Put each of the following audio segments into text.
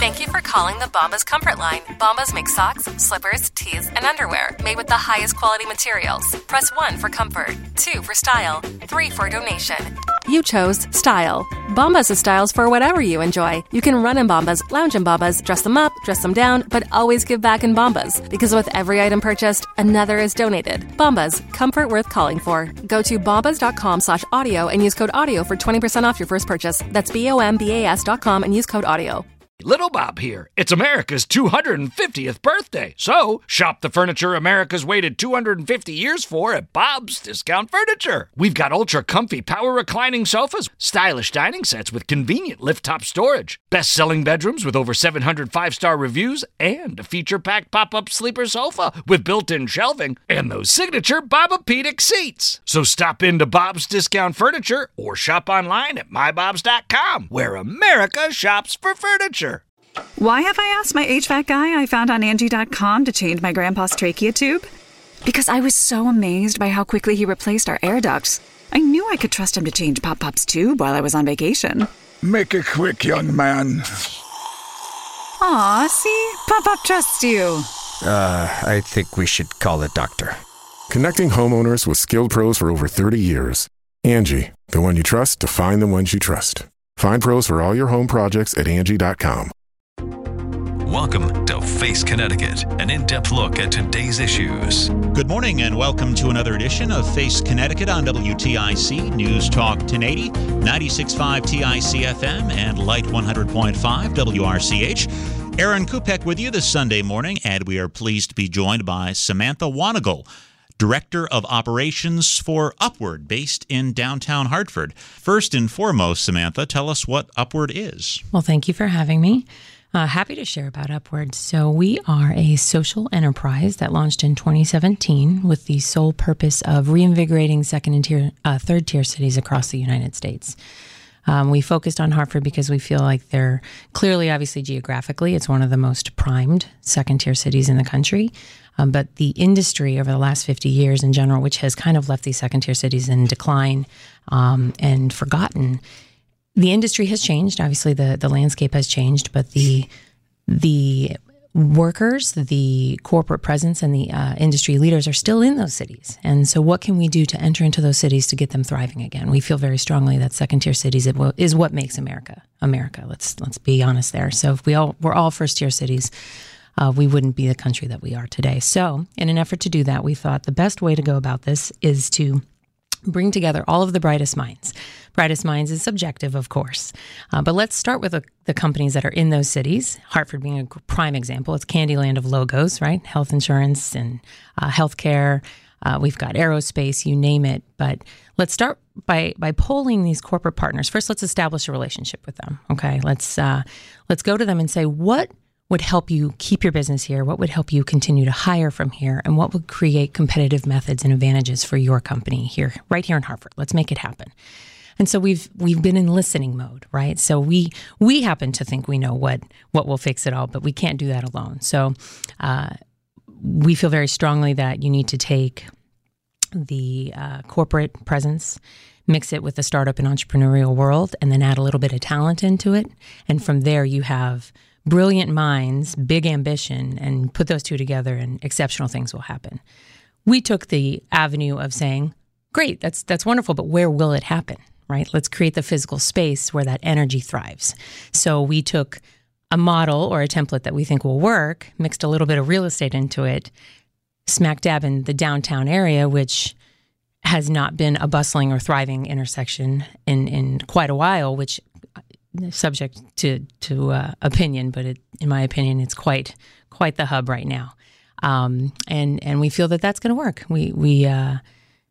Thank you for calling the Bombas Comfort Line. Bombas make socks, slippers, tees, and underwear made with the highest quality materials. Press 1 for comfort, 2 for style, 3 for donation. You chose style. Bombas has styles for whatever you enjoy. You can run in Bombas, lounge in Bombas, dress them up, dress them down, but always give back in Bombas. Because with every item purchased, another is donated. Bombas, comfort worth calling for. Go to bombas.com/audio and use code AUDIO for 20% off your first purchase. That's BOMBAS.com and use code AUDIO. Little Bob here. It's America's 250th birthday. So, shop the furniture America's waited 250 years for at Bob's Discount Furniture. We've got ultra-comfy power reclining sofas, stylish dining sets with convenient lift-top storage, best-selling bedrooms with over 700 five-star reviews, and a feature-packed pop-up sleeper sofa with built-in shelving, and those signature Bob-O-Pedic seats. So stop into Bob's Discount Furniture or shop online at mybobs.com, where America shops for furniture. Why have I asked my HVAC guy I found on Angie.com to change my grandpa's trachea tube? Because I was so amazed by how quickly he replaced our air ducts. I knew I could trust him to change Pop-Pop's tube while I was on vacation. Make it quick, young man. Aw, see? Pop-Pop trusts you. I think we should call a doctor. Connecting homeowners with skilled pros for over 30 years. Angie, the one you trust to find the ones you trust. Find pros for all your home projects at Angie.com. Welcome to Face Connecticut, an in-depth look at today's issues. Good morning and welcome to another edition of Face Connecticut on WTIC News Talk 1080, 96.5 TIC FM, and Light 100.5 WRCH. Aaron Kupek with you this Sunday morning, and we are pleased to be joined by Samantha Wanagle, Director of Operations for Upward, based in downtown Hartford. First and foremost, Samantha, tell us what Upward is. Well, thank you for having me. Happy to share about Upward. So we are a social enterprise that launched in 2017 with the sole purpose of reinvigorating second and third tier cities across the United States. We focused on Hartford because we feel like they're clearly, obviously geographically, it's one of the most primed second tier cities in the country. But the industry over the last 50 years in general, which has kind of left these second tier cities in decline and forgotten, the industry has changed. Obviously, the landscape has changed, but the workers, the corporate presence, and the industry leaders are still in those cities. And so what can we do to enter into those cities to get them thriving again? We feel very strongly that second-tier cities is what makes America. Let's be honest there. So if we're all first-tier cities, we wouldn't be the country that we are today. So in an effort to do that, we thought the best way to go about this is to bring together all of the brightest minds. Brightest minds is subjective, of course. But let's start with the companies that are in those cities, Hartford being a prime example. It's Candyland of logos, right? Health insurance and healthcare. We've got aerospace, you name it. But let's start by polling these corporate partners. First, let's establish a relationship with them, okay? Let's go to them and say, what would help you keep your business here? What would help you continue to hire from here? And what would create competitive methods and advantages for your company here, right here in Hartford? Let's make it happen. And so we've been in listening mode, right? So we happen to think we know what will fix it all, but we can't do that alone. So we feel very strongly that you need to take the corporate presence, mix it with the startup and entrepreneurial world, and then add a little bit of talent into it. And from there, you have brilliant minds, big ambition, and put those two together and exceptional things will happen. We took the avenue of saying, great, that's wonderful, but where will it happen, right? Let's create the physical space where that energy thrives. So we took a model or a template that we think will work, mixed a little bit of real estate into it, smack dab in the downtown area, which has not been a bustling or thriving intersection in quite a while, which subject to opinion, but in my opinion, it's quite the hub right now. And we feel that that's going to work. We're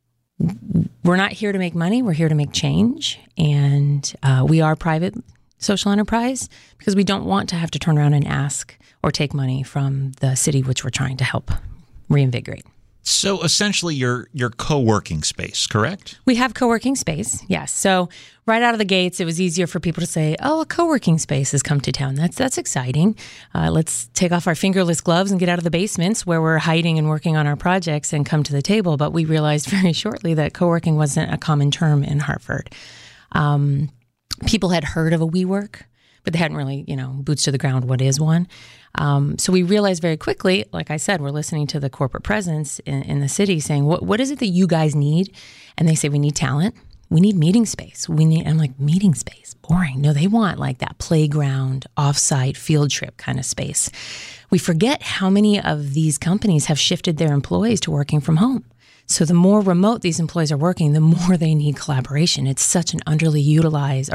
not here to make money. We're here to make change. And we are a private social enterprise because we don't want to have to turn around and ask or take money from the city which we're trying to help reinvigorate. So essentially your co-working space, correct? We have co-working space, yes. So right out of the gates, it was easier for people to say, oh, a co-working space has come to town. That's exciting. Let's take off our fingerless gloves and get out of the basements where we're hiding and working on our projects and come to the table. But we realized very shortly that co-working wasn't a common term in Hartford. People had heard of a WeWork, but they hadn't really, boots to the ground, what is one? So we realized very quickly, like I said, we're listening to the corporate presence in the city saying, what is it that you guys need? And they say, we need talent. We need meeting space. I'm like, meeting space? Boring. No, they want like that playground, offsite field trip kind of space. We forget how many of these companies have shifted their employees to working from home. So the more remote these employees are working, the more they need collaboration. It's such an underutilized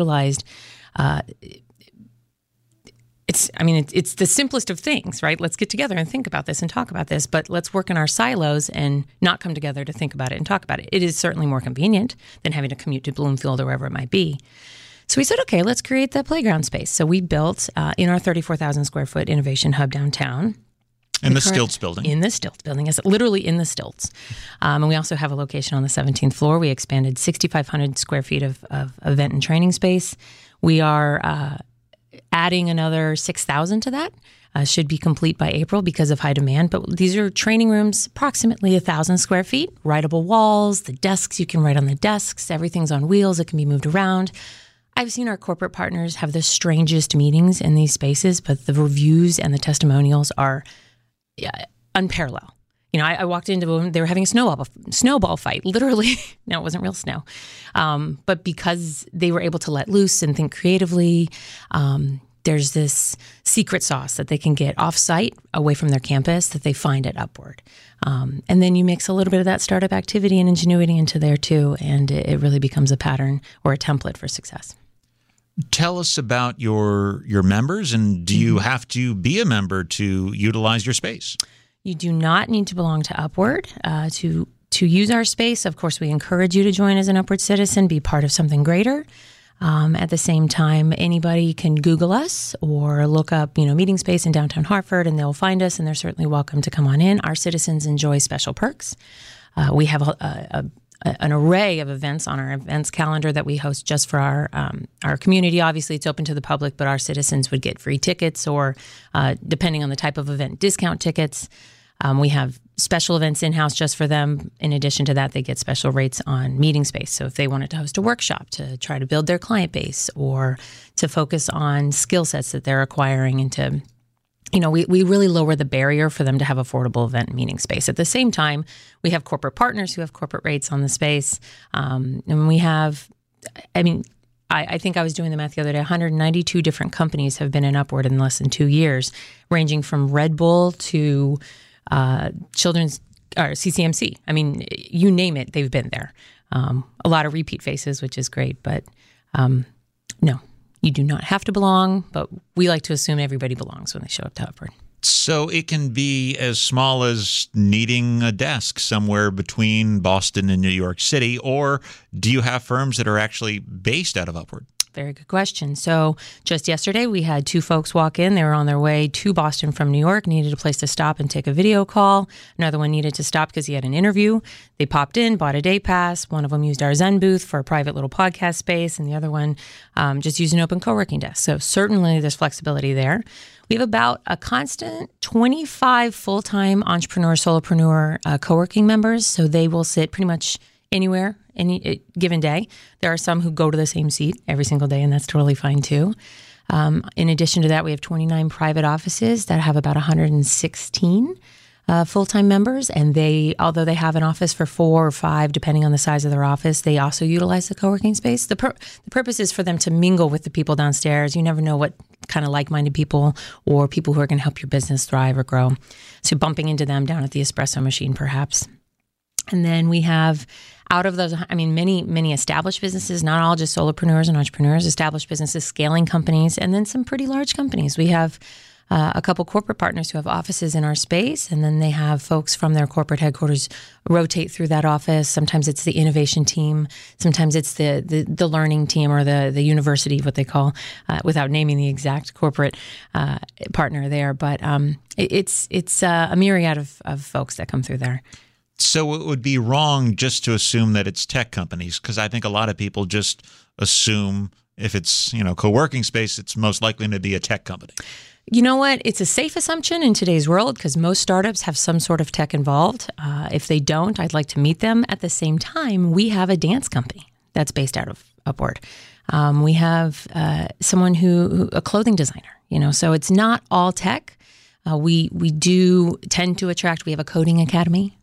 it's the simplest of things, right? Let's get together and think about this and talk about this, but let's work in our silos and not come together to think about it and talk about it. It is certainly more convenient than having to commute to Bloomfield or wherever it might be. So we said, okay, let's create that playground space. So we built in our 34,000 square foot innovation hub downtown. In the Stilts building. In the Stilts building, yes, literally in the Stilts. And we also have a location on the 17th floor. We expanded 6,500 square feet of event and training space. We are adding another 6,000 to that. Should be complete by April because of high demand. But these are training rooms, approximately 1,000 square feet, writable walls, the desks, you can write on the desks. Everything's on wheels. It can be moved around. I've seen our corporate partners have the strangest meetings in these spaces, but the reviews and the testimonials are unparalleled. I walked into them, they were having a snowball fight, literally. No, it wasn't real snow. But because they were able to let loose and think creatively, there's this secret sauce that they can get off-site, away from their campus, that they find at Upward. And then you mix a little bit of that startup activity and ingenuity into there too, and it really becomes a pattern or a template for success. Tell us about your members, and do you have to be a member to utilize your space? You do not need to belong to Upward to use our space. Of course, we encourage you to join as an Upward citizen, be part of something greater. At the same time, anybody can Google us or look up, meeting space in downtown Hartford, and they'll find us, and they're certainly welcome to come on in. Our citizens enjoy special perks. We have an array of events on our events calendar that we host just for our community. Obviously, it's open to the public, but our citizens would get free tickets or, depending on the type of event, discount tickets. We have special events in-house just for them. In addition to that, they get special rates on meeting space. So if they wanted to host a workshop to try to build their client base or to focus on skill sets that they're acquiring and to, we really lower the barrier for them to have affordable event and meeting space. At the same time, we have corporate partners who have corporate rates on the space. And we have, I think I was doing the math the other day, 192 different companies have been in Upward in less than 2 years, ranging from Red Bull to children's or CCMC. You name it, they've been there. A lot of repeat faces, which is great, but no, you do not have to belong, but we like to assume everybody belongs when they show up to Upward. So it can be as small as needing a desk somewhere between Boston and New York City, or do you have firms that are actually based out of Upward? Very good question. So just yesterday, we had 2 folks walk in. They were on their way to Boston from New York, needed a place to stop and take a video call. Another one needed to stop because he had an interview. They popped in, bought a day pass. One of them used our Zen booth for a private little podcast space, and the other one just used an open co-working desk. So certainly there's flexibility there. We have about a constant 25 full-time entrepreneur, solopreneur co-working members. So they will sit pretty much anywhere, any given day. There are some who go to the same seat every single day, and that's totally fine too. In addition to that, we have 29 private offices that have about 116 full-time members, and although they have an office for 4 or 5, depending on the size of their office, they also utilize the co-working space. The purpose is for them to mingle with the people downstairs. You never know what kind of like-minded people or people who are going to help your business thrive or grow. So bumping into them down at the espresso machine, perhaps. And then we have, out of those, many established businesses, not all just solopreneurs and entrepreneurs, established businesses, scaling companies, and then some pretty large companies. We have a couple corporate partners who have offices in our space, and then they have folks from their corporate headquarters rotate through that office. Sometimes it's the innovation team. Sometimes it's the learning team or the university, what they call, without naming the exact corporate partner there. But it's a myriad of folks that come through there. So it would be wrong just to assume that it's tech companies, because I think a lot of people just assume if it's, co-working space, it's most likely to be a tech company. You know what? It's a safe assumption in today's world because most startups have some sort of tech involved. If they don't, I'd like to meet them. At the same time, we have a dance company that's based out of Upward. We have someone who a clothing designer, so it's not all tech. We do tend to attract, we have a coding academy,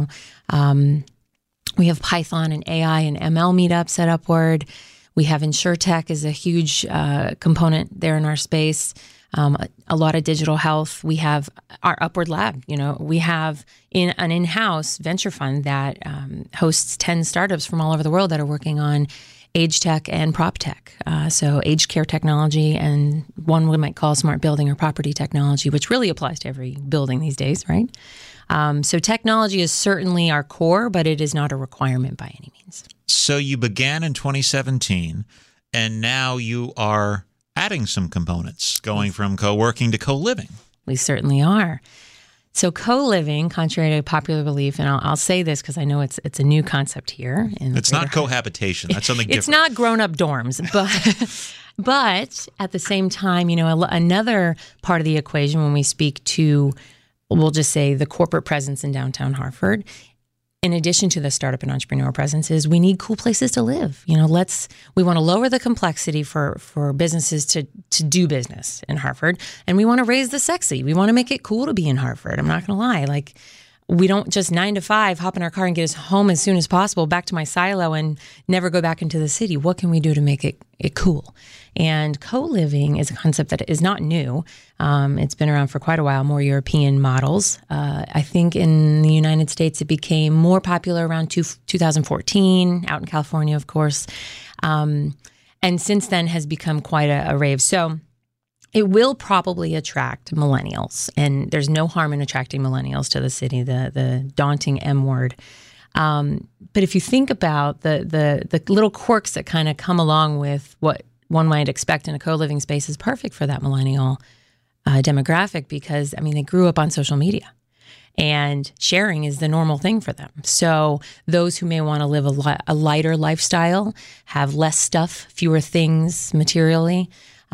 we have Python and AI and ML meetups at Upward. We have InsurTech is a huge component there in our space. A lot of digital health. We have our Upward Lab. We have an in-house venture fund that hosts 10 startups from all over the world that are working on age tech and prop tech. So aged care technology and one we might call smart building or property technology, which really applies to every building these days, right? So technology is certainly our core, but it is not a requirement by any means. So you began in 2017, and now you are adding some components, going from co-working to co-living. We certainly are. So co-living, contrary to popular belief, and I'll say this because I know it's a new concept here. It's not cohabitation. That's something different. It's not grown-up dorms, but at the same time, another part of the equation when we speak to, we'll just say, the corporate presence in downtown Hartford, in addition to the startup and entrepreneur presence, is we need cool places to live. We want to lower the complexity for businesses to do business in Hartford, and we want to raise the sexy. We want to make it cool to be in Hartford. I'm not going to lie. We don't just 9 to 5 hop in our car and get us home as soon as possible, back to my silo and never go back into the city. What can we do to make it cool? And co-living is a concept that is not new. It's been around for quite a while, more European models. I think in the United States, it became more popular around 2014, out in California, of course. And since then has become quite a rave. So it will probably attract millennials, and there's no harm in attracting millennials to the city, the daunting M word. But if you think about the little quirks that kind of come along with what one might expect in a co-living space is perfect for that millennial demographic because, they grew up on social media. And sharing is the normal thing for them. So those who may want to live a lighter lifestyle, have less stuff, fewer things materially,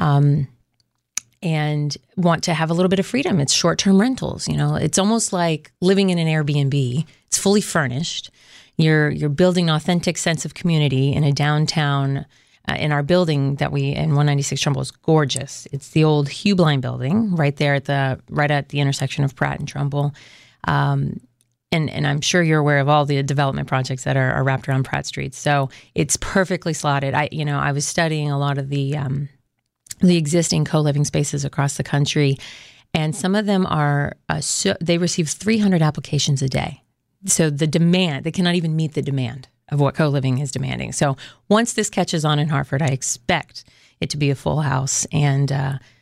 and want to have a little bit of freedom. It's short-term rentals. It's almost like living in an Airbnb. It's fully furnished. You're building an authentic sense of community in a downtown. In our building that in 196 Trumbull is gorgeous. It's the old Hugh Blind building right there at the intersection of Pratt and Trumbull. And I'm sure you're aware of all the development projects that are wrapped around Pratt Street. So it's perfectly slotted. I was studying a lot of the existing co-living spaces across the country, and some of them are they receive 300 applications a day. So the demand, they cannot even meet the demand of what co-living is demanding. So once this catches on in Hartford, I expect it to be a full house. And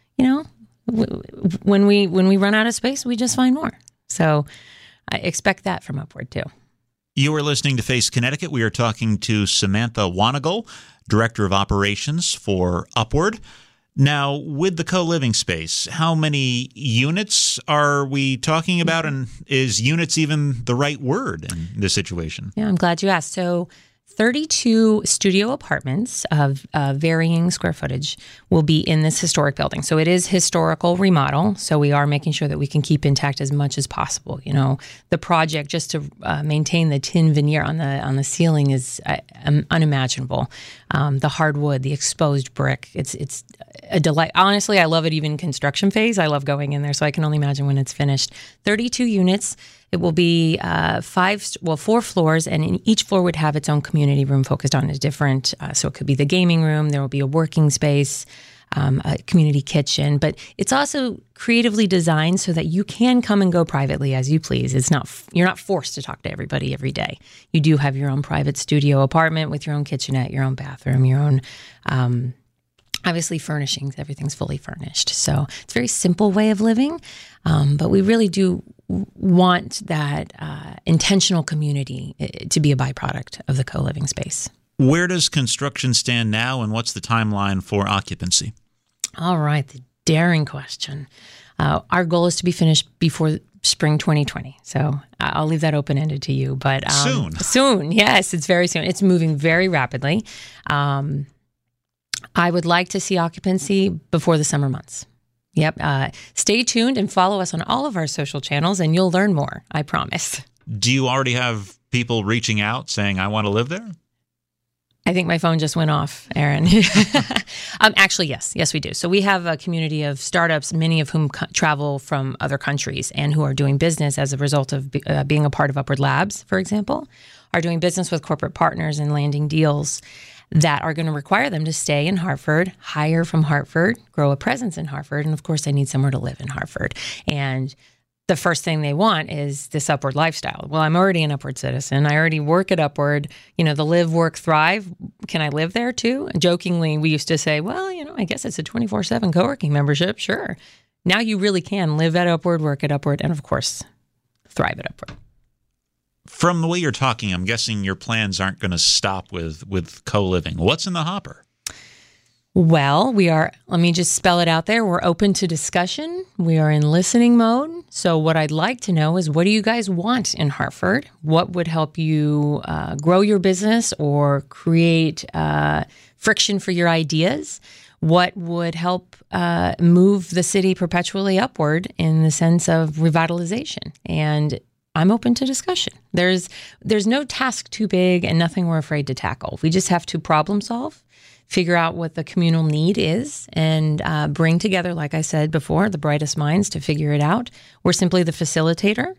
when we run out of space, we just find more. So I expect that from Upward too. You are listening to Face Connecticut. We are talking to Samantha Wanagle, Director of Operations for Upward. Now, with the co-living space, how many units are we talking about? And is units even the right word in this situation? Yeah, I'm glad you asked. So 32 studio apartments of varying square footage will be in this historic building. So it is historical remodel. So we are making sure that we can keep intact as much as possible. The project just to maintain the tin veneer on the ceiling is unimaginable. The hardwood, the exposed brick, it's a delight. Honestly, I love it even construction phase. I love going in there, so I can only imagine when it's finished. 32 units. It will be 4 floors, and in each floor would have its own community room focused on a different. So it could be the gaming room. There will be a working space, a community kitchen, but it's also creatively designed so that you can come and go privately as you please. You're not forced to talk to everybody every day. You do have your own private studio apartment with your own kitchenette, your own bathroom, your own. Obviously, furnishings, everything's fully furnished. So it's a very simple way of living, but we really do want that intentional community to be a byproduct of the co-living space. Where does construction stand now, and what's the timeline for occupancy? All right, the daring question. Our goal is to be finished before spring 2020. So I'll leave that open-ended to you. But soon. Soon, yes, it's very soon. It's moving very rapidly. I would like to see occupancy before the summer months. Yep. Stay tuned and follow us on all of our social channels, and you'll learn more, I promise. Do you already have people reaching out saying, I want to live there? I think my phone just went off, Aaron. Actually, yes, we do. So we have a community of startups, many of whom travel from other countries and who are doing business as a result of being a part of Upward Labs, for example, are doing business with corporate partners and landing deals that are going to require them to stay in Hartford, hire from Hartford, grow a presence in Hartford, and of course, they need somewhere to live in Hartford. And the first thing they want is this Upward lifestyle. Well, I'm already an Upward citizen. I already work at Upward. The live, work, thrive. Can I live there too? And jokingly, we used to say, well, I guess it's a 24/7 co-working membership. Sure. Now you really can live at Upward, work at Upward, and of course, thrive at Upward. From the way you're talking, I'm guessing your plans aren't going to stop with co-living. What's in the hopper? Well, let me just spell it out there. We're open to discussion. We are in listening mode. So what I'd like to know is, what do you guys want in Hartford? What would help you grow your business or create friction for your ideas? What would help move the city perpetually upward in the sense of revitalization? And I'm open to discussion. There's no task too big and nothing we're afraid to tackle. We just have to problem solve, figure out what the communal need is, and bring together, like I said before, the brightest minds to figure it out. We're simply the facilitator.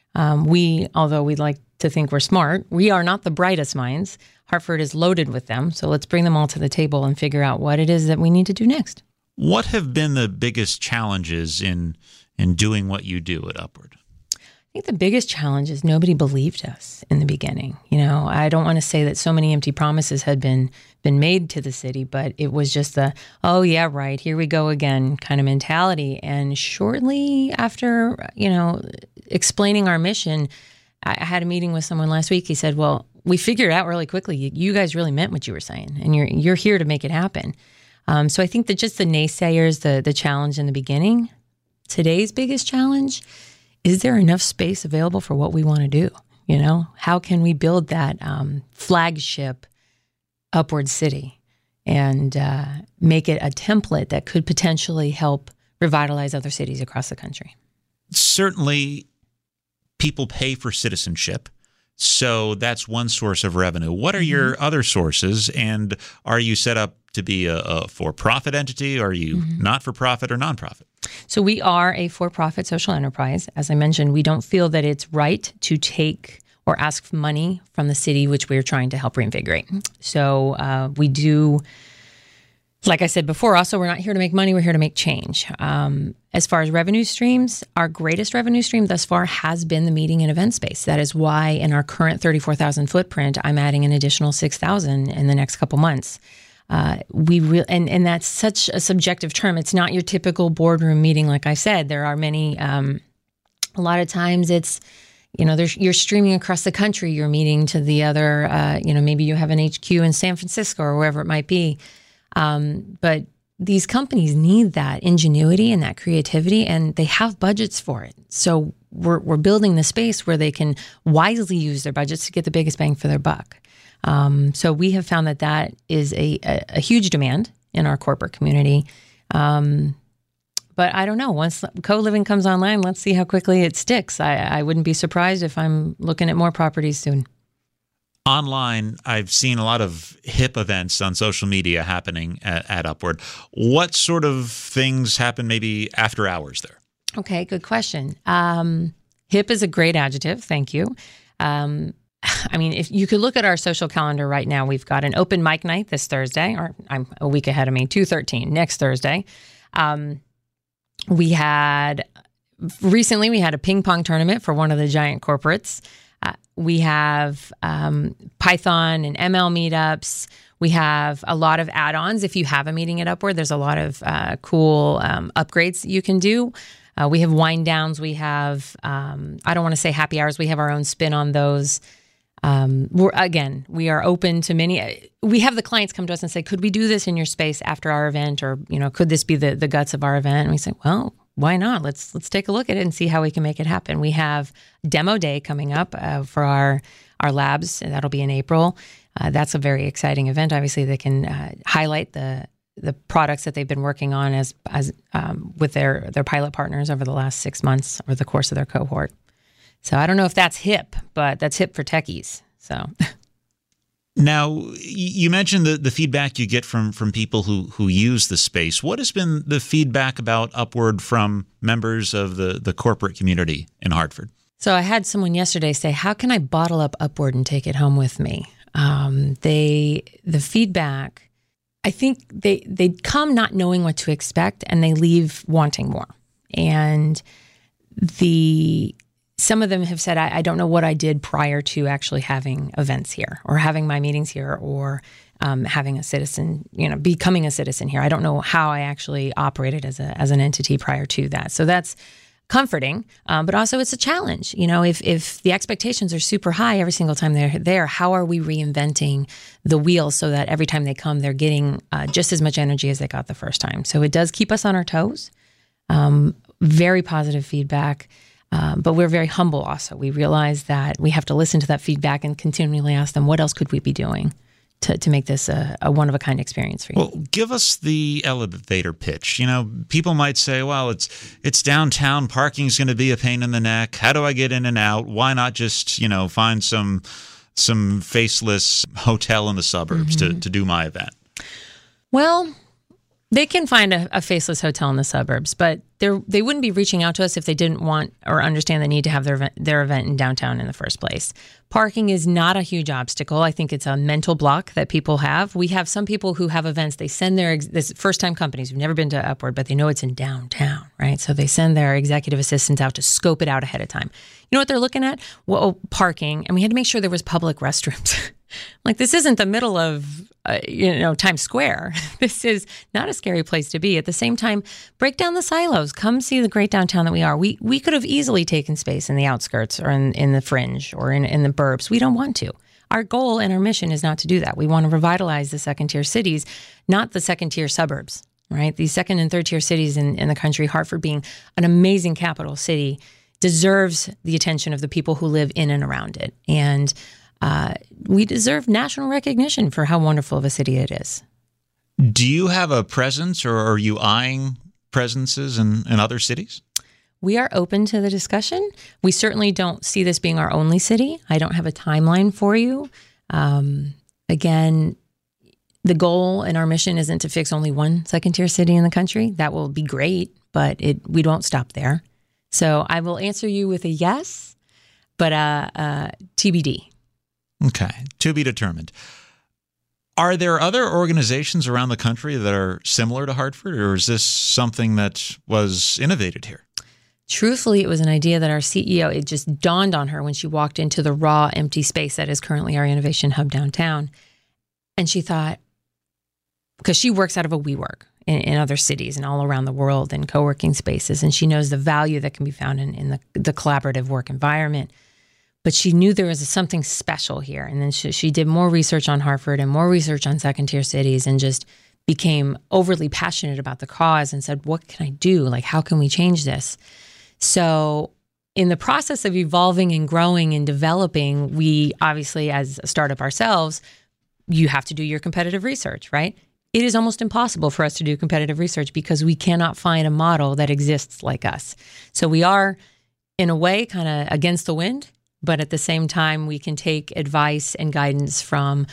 Although we'd like to think we're smart, we are not the brightest minds. Hartford is loaded with them, so let's bring them all to the table and figure out what it is that we need to do next. What have been the biggest challenges in doing what you do at Upward? I think the biggest challenge is nobody believed us in the beginning. I don't want to say that so many empty promises had been made to the city, but it was just the, oh yeah, right, here we go again kind of mentality. And shortly after, explaining our mission, I had a meeting with someone last week. He said, well, we figured out really quickly, you guys really meant what you were saying, and you're here to make it happen. So I think that just the naysayers, the challenge in the beginning. Today's biggest challenge, is there enough space available for what we want to do? How can we build that flagship Upward city and make it a template that could potentially help revitalize other cities across the country? Certainly, people pay for citizenship, so that's one source of revenue. What are your other sources, and are you set up to be a for-profit entity? Are you not-for-profit or nonprofit? So we are a for-profit social enterprise. As I mentioned, we don't feel that it's right to take or ask money from the city, which we're trying to help reinvigorate. So we do, like I said before, also we're not here to make money, we're here to make change. As far as revenue streams, our greatest revenue stream thus far has been the meeting and event space. That is why in our current 34,000 footprint, I'm adding an additional 6,000 in the next couple months. And that's such a subjective term. It's not your typical boardroom meeting. Like I said, there are many, a lot of times it's, you're streaming across the country, you're meeting to the other, maybe you have an HQ in San Francisco or wherever it might be. But these companies need that ingenuity and that creativity, and they have budgets for it. So we're building the space where they can wisely use their budgets to get the biggest bang for their buck. So we have found that is a huge demand in our corporate community. But I don't know, once co-living comes online, let's see how quickly it sticks. I wouldn't be surprised if I'm looking at more properties soon. Online, I've seen a lot of hip events on social media happening at Upward. What sort of things happen maybe after hours there? Okay, good question. Hip is a great adjective. Thank you. If you could look at our social calendar right now, we've got an open mic night this Thursday, or I'm a week ahead of me, 2/13, next Thursday. Recently we had a ping pong tournament for one of the giant corporates. We have Python and ML meetups. We have a lot of add-ons. If you have a meeting at Upward, there's a lot of cool upgrades that you can do. We have wind downs. We have, I don't want to say happy hours. We have our own spin on those. We are open to many. We have the clients come to us and say, could we do this in your space after our event? Or, could this be the guts of our event? And we say, well, why not? Let's take a look at it and see how we can make it happen. We have demo day coming up for our labs, and that'll be in April. That's a very exciting event. Obviously, they can highlight the products that they've been working on as with their pilot partners over the last 6 months or the course of their cohort. So I don't know if that's hip, but that's hip for techies. So Now, you mentioned the feedback you get from people who use the space. What has been the feedback about Upward from members of the corporate community in Hartford? So I had someone yesterday say, how can I bottle up Upward and take it home with me? The feedback, I think they come not knowing what to expect and they leave wanting more. And some of them have said, I don't know what I did prior to actually having events here or having my meetings here or having a citizen, becoming a citizen here. I don't know how I actually operated as an entity prior to that. So that's comforting, but also it's a challenge. If the expectations are super high every single time they're there, how are we reinventing the wheel so that every time they come, they're getting just as much energy as they got the first time? So it does keep us on our toes. Very positive feedback. But we're very humble also. We realize that we have to listen to that feedback and continually ask them, what else could we be doing to make this a one-of-a-kind experience for you? Well, give us the elevator pitch. People might say, well, it's downtown. Parking's going to be a pain in the neck. How do I get in and out? Why not just, find some faceless hotel in the suburbs to do my event? Well, they can find a faceless hotel in the suburbs, but they wouldn't be reaching out to us if they didn't want or understand the need to have their event in downtown in the first place. Parking is not a huge obstacle. I think it's a mental block that people have. We have some people who have events. They send this first-time companies who've never been to Upward, but they know it's in downtown, right? So they send their executive assistants out to scope it out ahead of time. You know what they're looking at? Well, parking, and we had to make sure there was public restrooms. Like, this isn't the middle of Times Square. This is not a scary place to be. At the same time, break down the silos. Come see the great downtown that we are. We could have easily taken space in the outskirts or in the fringe or in the burbs. We don't want to. Our goal and our mission is not to do that. We want to revitalize the second-tier cities, not the second-tier suburbs, right? These second- and third-tier cities in the country, Hartford being an amazing capital city, deserves the attention of the people who live in and around it. And we deserve national recognition for how wonderful of a city it is. Do you have a presence, or are you eyeing presences in other cities? We are open to the discussion. We certainly don't see this being our only city. I don't have a timeline for you. Again, the goal and our mission isn't to fix only one second-tier city in the country. That will be great, but we don't stop there. So I will answer you with a yes, but TBD. Okay, to be determined. Are there other organizations around the country that are similar to Hartford, or is this something that was innovated here? Truthfully, it was an idea that our CEO, it just dawned on her when she walked into the raw, empty space that is currently our innovation hub downtown. And she thought, because she works out of a WeWork in other cities and all around the world in co-working spaces, and she knows the value that can be found in the collaborative work environment. But she knew there was something special here. And then she did more research on Hartford and more research on second-tier cities and just became overly passionate about the cause and said, what can I do? Like, how can we change this? So in the process of evolving and growing and developing, we obviously, as a startup ourselves, you have to do your competitive research, right? It is almost impossible for us to do competitive research because we cannot find a model that exists like us. So we are, in a way, kind of against the wind. But at the same time, we can take advice and guidance from,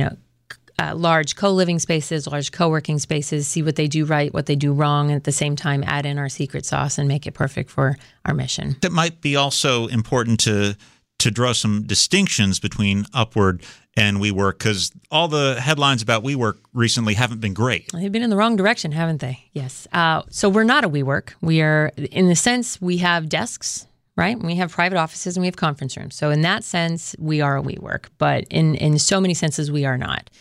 large co-living spaces, large co-working spaces, see what they do right, what they do wrong, and at the same time add in our secret sauce and make it perfect for our mission. It might be also important to draw some distinctions between Upward and WeWork, because all the headlines about WeWork recently haven't been great. They've been in the wrong direction, haven't they? Yes. So we're not a WeWork. We are, in the sense, we have desks, right? We have private offices and we have conference rooms. So in that sense, we are a WeWork, but in so many senses, we are not.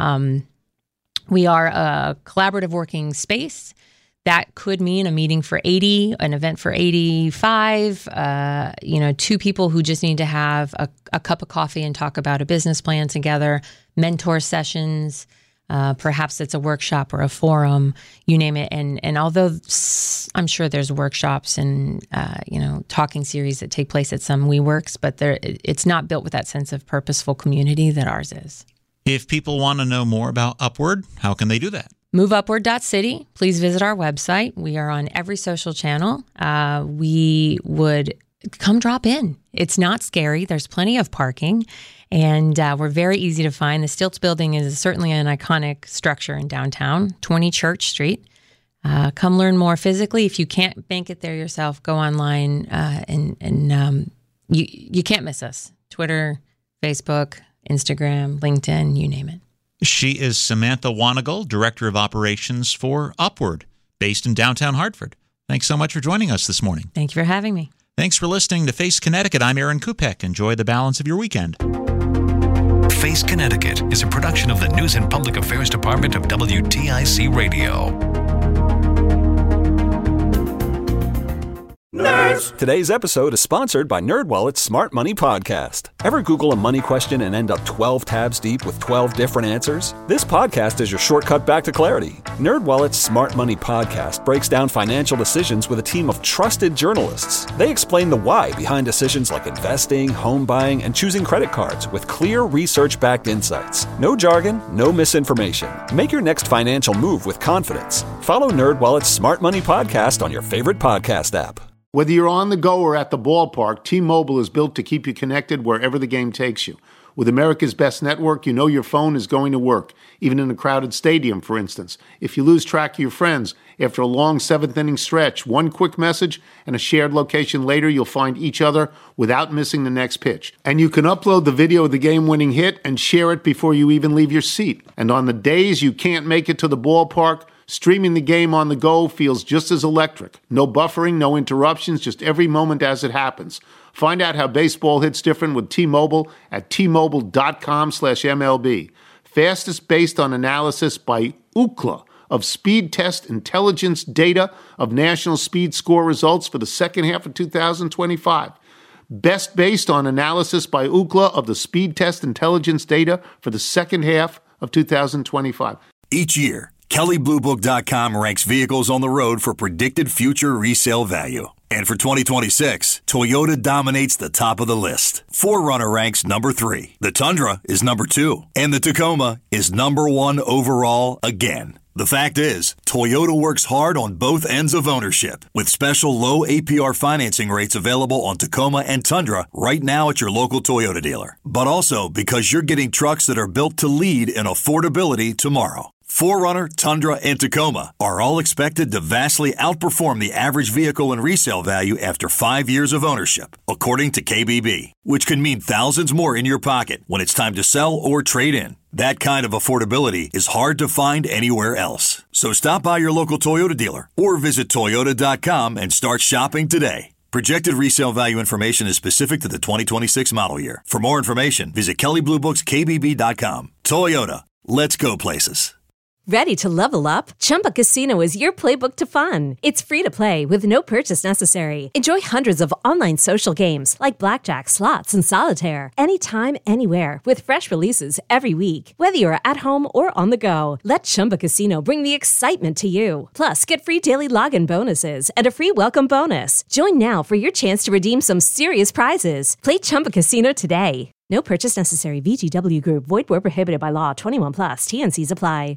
We are a collaborative working space. That could mean a meeting for 80, an event for 85, two people who just need to have a cup of coffee and talk about a business plan together, mentor sessions, perhaps it's a workshop or a forum, you name it. And although I'm sure there's workshops and, talking series that take place at some WeWorks, but it's not built with that sense of purposeful community that ours is. If people want to know more about Upward, how can they do that? MoveUpward.city. Please visit our website. We are on every social channel. We would come drop in. It's not scary. There's plenty of parking, and we're very easy to find. The Stilts building is certainly an iconic structure in downtown, 20 Church Street. Come learn more physically. If you can't bank it there yourself, go online, and you can't miss us. Twitter, Facebook, Instagram, LinkedIn, you name it. She is Samantha Wanigal, Director of Operations for Upward, based in downtown Hartford. Thanks so much for joining us this morning. Thank you for having me. Thanks for listening to Face Connecticut. I'm Aaron Kupek. Enjoy the balance of your weekend. Face Connecticut is a production of the News and Public Affairs Department of WTIC Radio. Nerds! Today's episode is sponsored by NerdWallet's Smart Money Podcast. Ever Google a money question and end up 12 tabs deep with 12 different answers? This podcast is your shortcut back to clarity. NerdWallet's Smart Money Podcast breaks down financial decisions with a team of trusted journalists. They explain the why behind decisions like investing, home buying, and choosing credit cards with clear research-backed insights. No jargon, no misinformation. Make your next financial move with confidence. Follow NerdWallet's Smart Money Podcast on your favorite podcast app. Whether you're on the go or at the ballpark, T-Mobile is built to keep you connected wherever the game takes you. With America's best network, you know your phone is going to work, even in a crowded stadium, for instance. If you lose track of your friends, after a long seventh-inning stretch, one quick message and a shared location later, you'll find each other without missing the next pitch. And you can upload the video of the game-winning hit and share it before you even leave your seat. And on the days you can't make it to the ballpark, streaming the game on the go feels just as electric. No buffering, no interruptions, just every moment as it happens. Find out how baseball hits different with T-Mobile at T-Mobile.com/MLB. Fastest based on analysis by Ookla of Speed Test Intelligence data of national speed score results for the second half of 2025. Best based on analysis by Ookla of the Speed Test Intelligence data for the second half of 2025. Each year, KellyBlueBook.com ranks vehicles on the road for predicted future resale value. And for 2026, Toyota dominates the top of the list. 4Runner ranks number 3. The Tundra is number 2. And the Tacoma is number 1 overall again. The fact is, Toyota works hard on both ends of ownership, with special low APR financing rates available on Tacoma and Tundra right now at your local Toyota dealer. But also because you're getting trucks that are built to lead in affordability tomorrow. 4Runner, Tundra, and Tacoma are all expected to vastly outperform the average vehicle in resale value after 5 years of ownership, according to KBB, which can mean thousands more in your pocket when it's time to sell or trade in. That kind of affordability is hard to find anywhere else. So stop by your local Toyota dealer or visit Toyota.com and start shopping today. Projected resale value information is specific to the 2026 model year. For more information, visit KellyBlueBooksKBB.com. Toyota, let's go places. Ready to level up? Chumba Casino is your playbook to fun. It's free to play with no purchase necessary. Enjoy hundreds of online social games like blackjack, slots, and solitaire. Anytime, anywhere with fresh releases every week. Whether you're at home or on the go, let Chumba Casino bring the excitement to you. Plus, get free daily login bonuses and a free welcome bonus. Join now for your chance to redeem some serious prizes. Play Chumba Casino today. No purchase necessary. VGW Group. Void where prohibited by law. 21+. TNCs apply.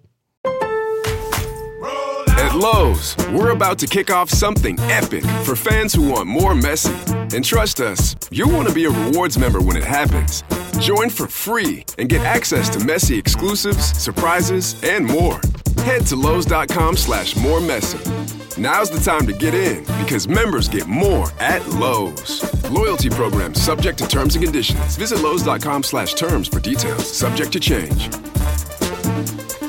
At Lowe's, we're about to kick off something epic for fans who want more Messi. And trust us, you'll want to be a rewards member when it happens. Join for free and get access to Messi exclusives, surprises, and more. Head to Lowe's.com/moremessy. Now's the time to get in because members get more at Lowe's. Loyalty program subject to terms and conditions. Visit Lowe's.com/terms for details. Subject to change.